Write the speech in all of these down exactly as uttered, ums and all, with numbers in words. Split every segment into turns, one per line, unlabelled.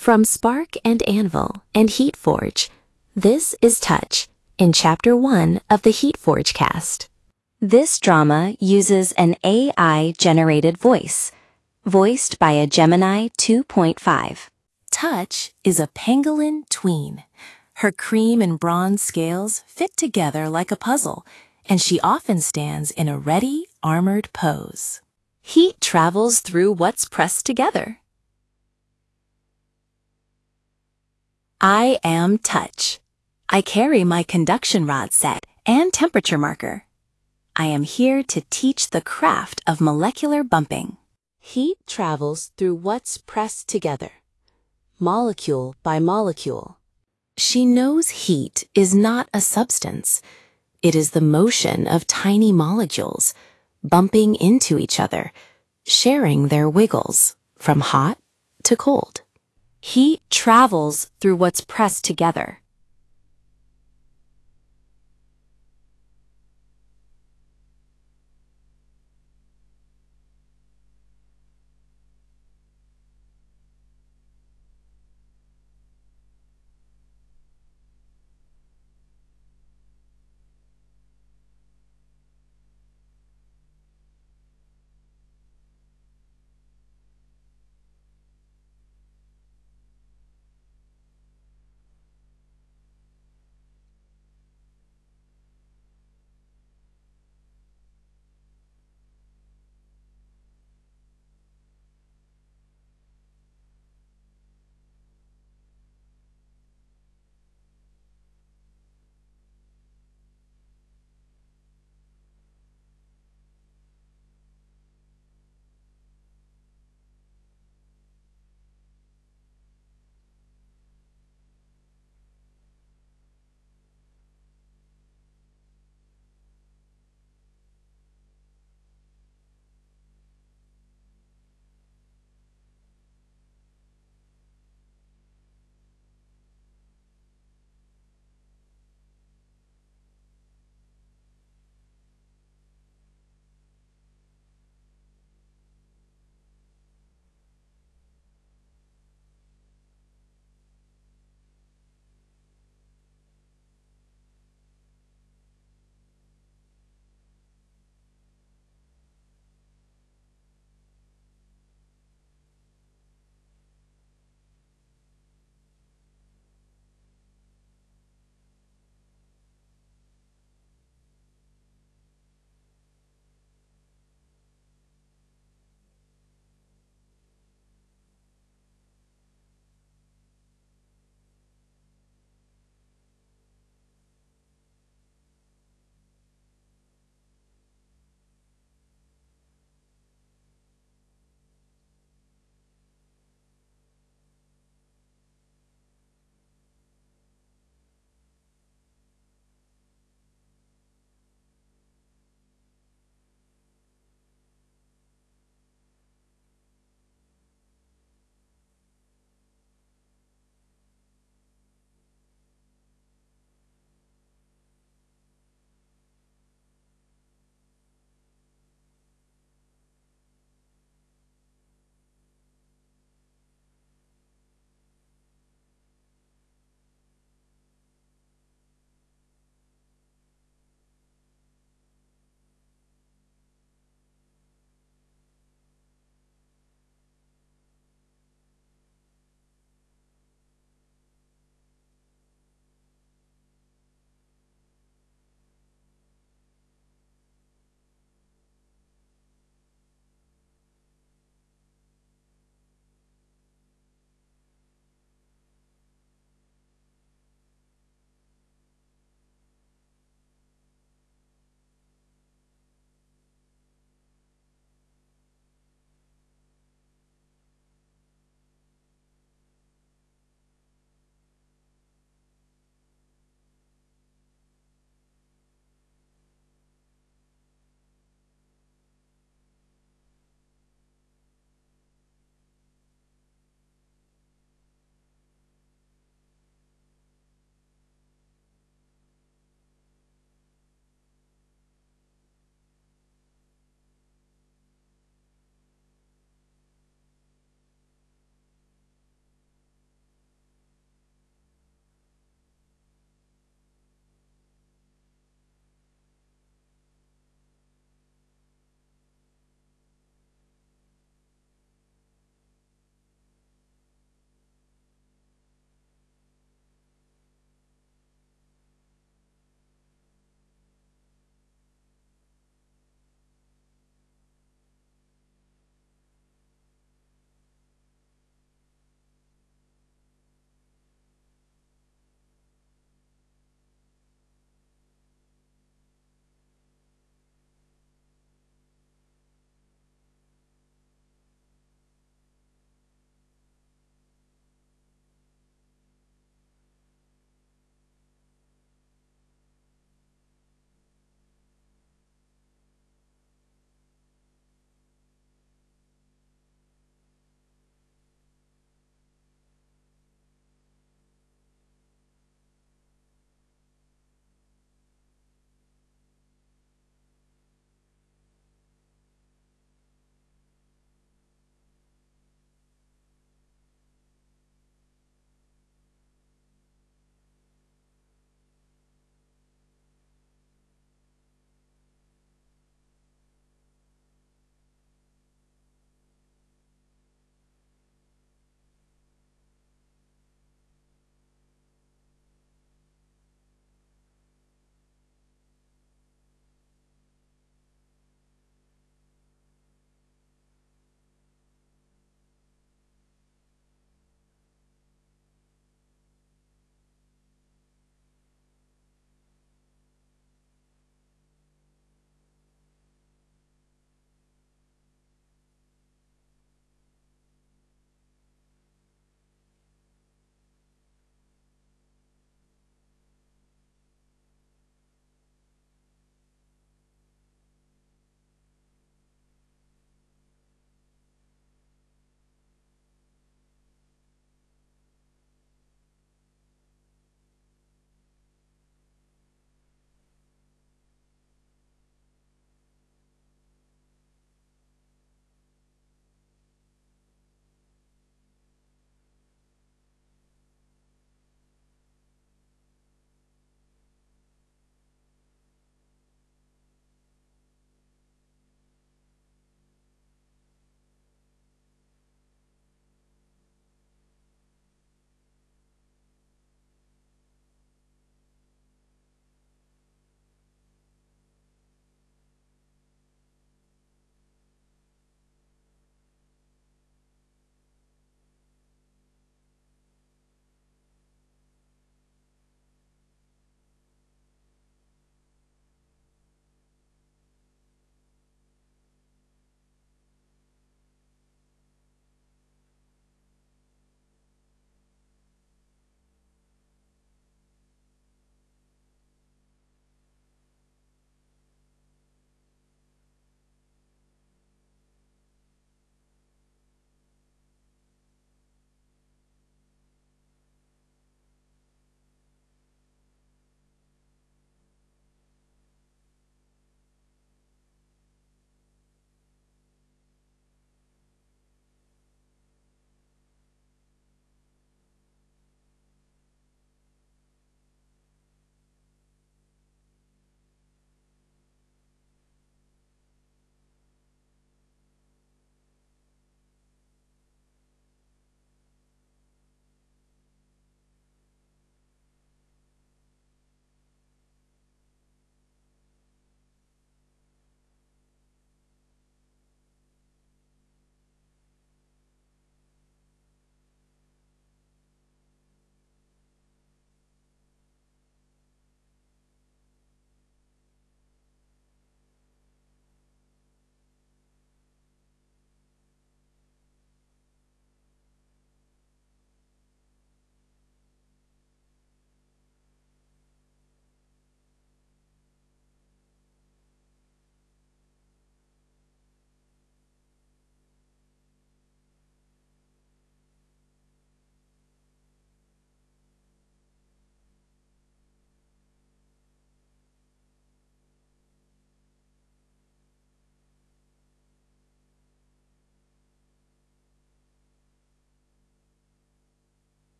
From Spark and Anvil and HeatForge, this is Touch in Chapter one of the HeatForge cast. This drama uses an A I-generated voice, voiced by a Gemini two point five. Touch is a pangolin tween. Her cream and bronze scales fit together like a puzzle, and she often stands in a ready, armored pose. Heat travels through what's pressed together. I am Touch. I carry my conduction rod set and temperature marker. I am here to teach the craft of molecular bumping. Heat travels through what's pressed together, molecule by molecule. She knows heat is not a substance. It is the motion of tiny molecules bumping into each other, sharing their wiggles from hot to cold. Heat travels through what's pressed together.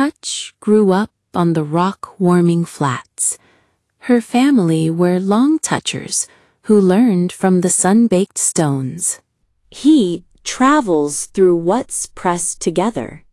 Hutch grew up on the rock-warming flats. Her family were long touchers who learned from the sun-baked stones.
Heat travels through what's pressed together.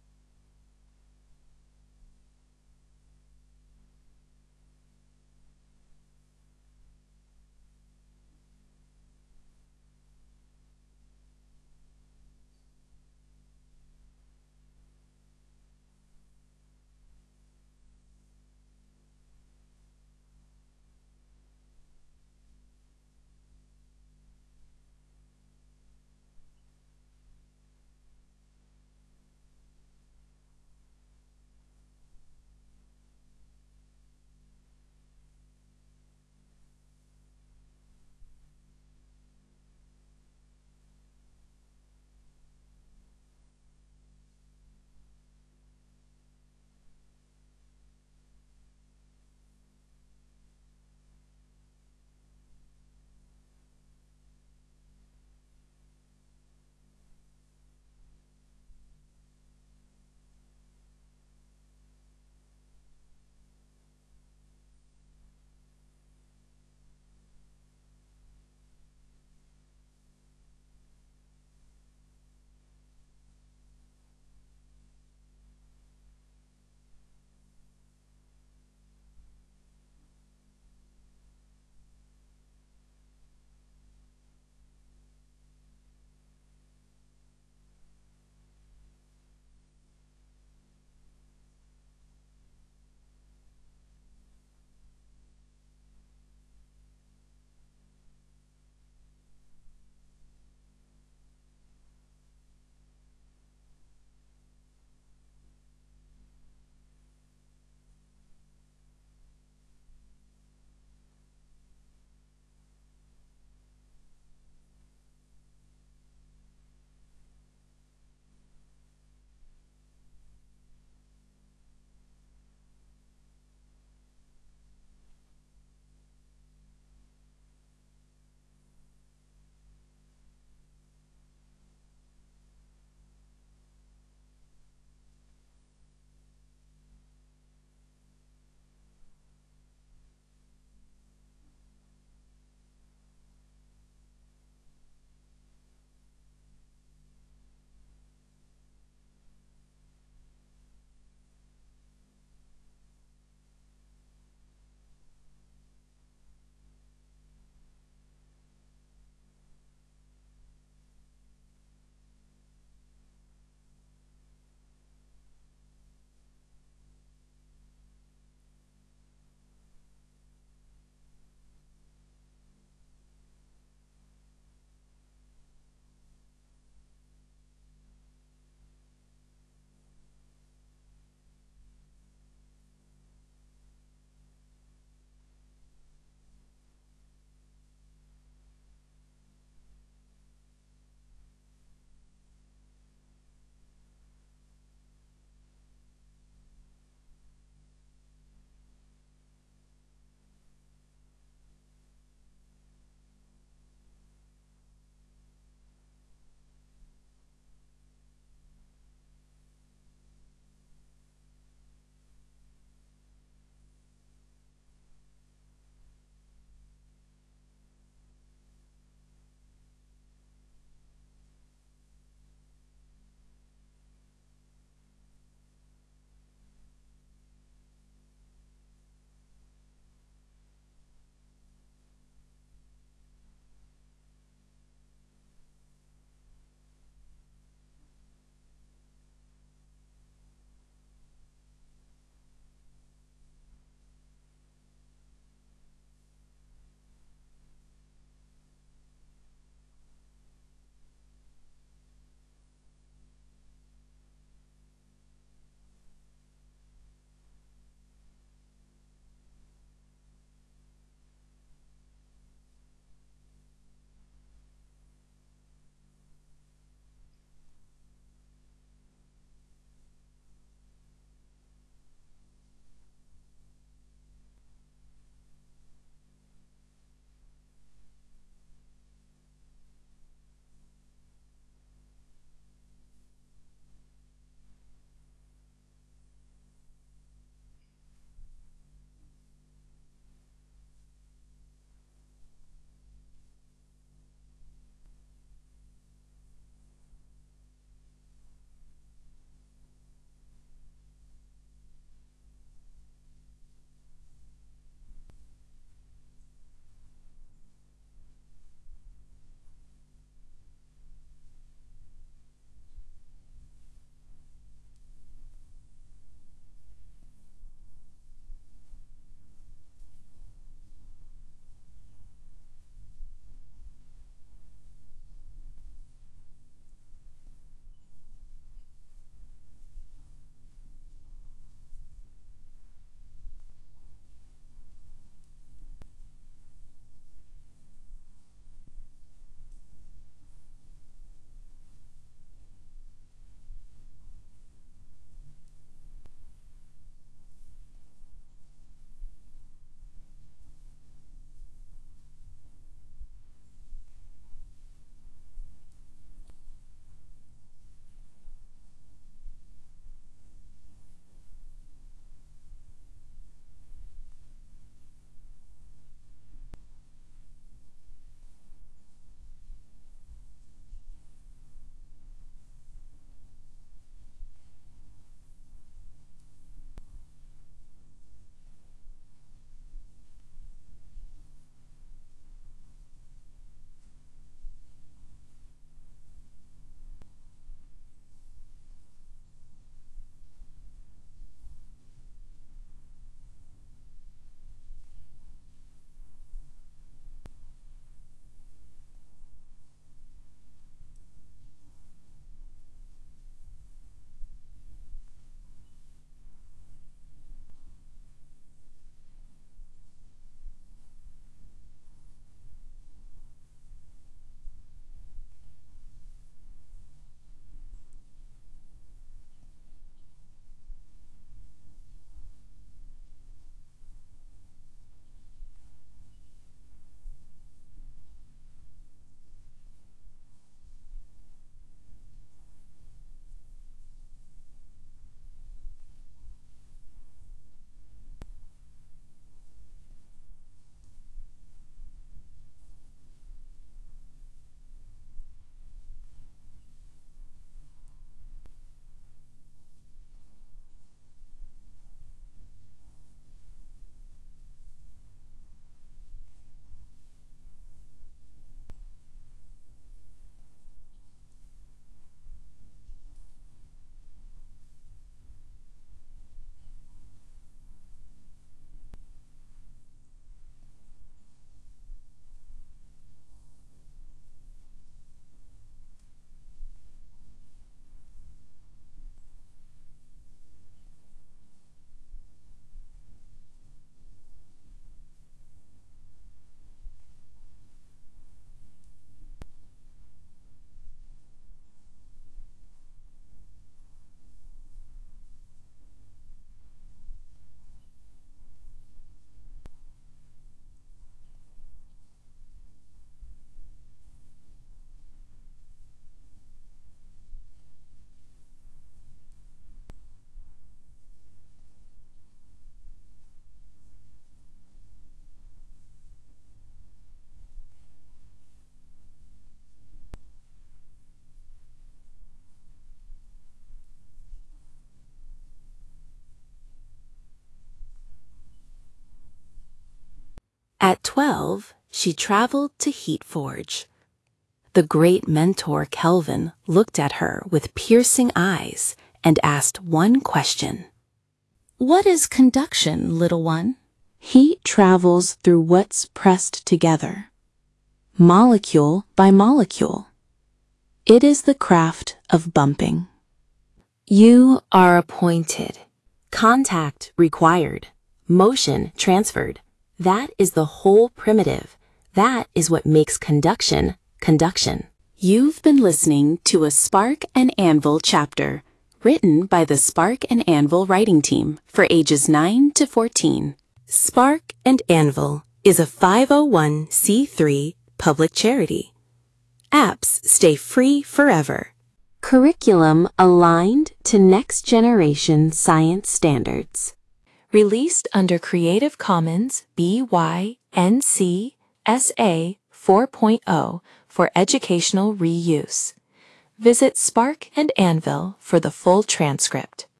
At twelve, she traveled to HeatForge. The great mentor Kelvin looked at her with piercing eyes and asked one question. What is conduction, little one?
Heat travels through what's pressed together, molecule by molecule. It is the craft of bumping.
You are appointed. Contact required. Motion transferred. That is the whole primitive. That is what makes conduction conduction. You've been listening to a Spark and Anvil chapter, written by the Spark and Anvil writing team for ages nine to fourteen. Spark and Anvil is a five oh one c three public charity. Apps stay free forever.
Curriculum aligned to next-generation science standards.
Released under Creative Commons B Y N C S A four point oh for educational reuse. Visit Spark and Anvil for the full transcript.